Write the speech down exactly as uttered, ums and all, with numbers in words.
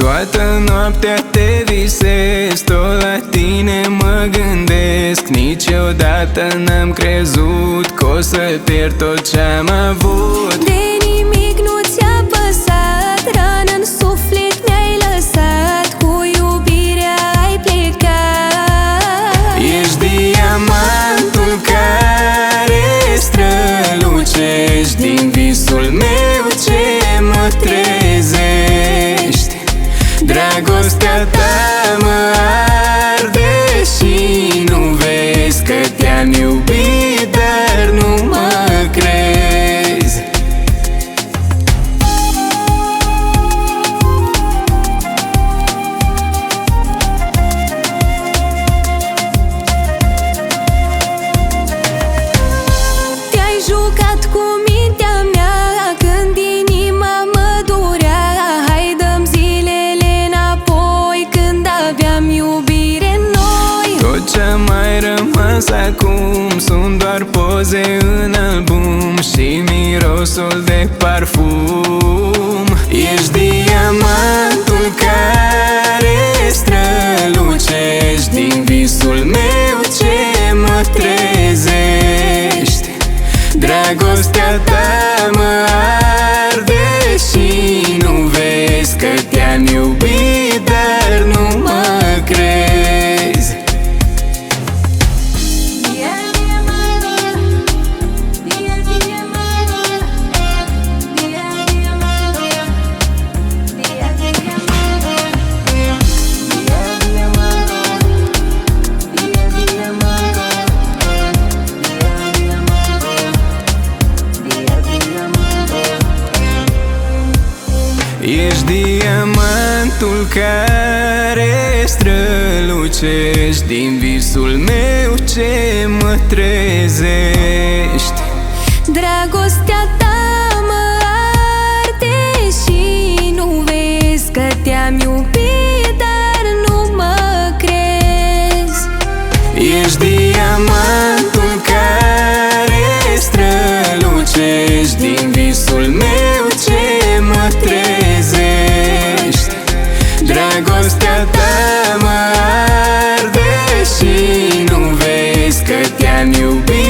Toată noaptea te visez, tot la tine mă gândesc. Niciodată n-am crezut că o să pierd tot ce-am avut. De nimic nu ți-a păsat, rană în suflet mi-ai lăsat, cu iubirea ai plecat. Ești diamantul care strălucești din visul meu ce mă trezești. Dragostea ta mă arde și nu vezi că te-am iubit, dar nu mă crezi. Te-ai jucat cu mintea mea când inima mă durea. Hai dăm zilele înapoi când aveam iubire noi. Tot ce-a mai rămas acum sunt doar poze în album și mirosul de parfum. Ești diamantul care strălucești din visul meu ce mă trezești. Dragostea ta mă arde și nu vezi că te-am iubit, dar nu mă crezi. Ești diamantul care strălucești din visul meu ce mă trezești. Dragostea ta mă arde și nu vezi că te-am iubit, dar nu mă crezi. Ești diamantul care strălucești din visul meu ce mă trezești. Dragostea ta mă arde și nu vezi că te-am iubit.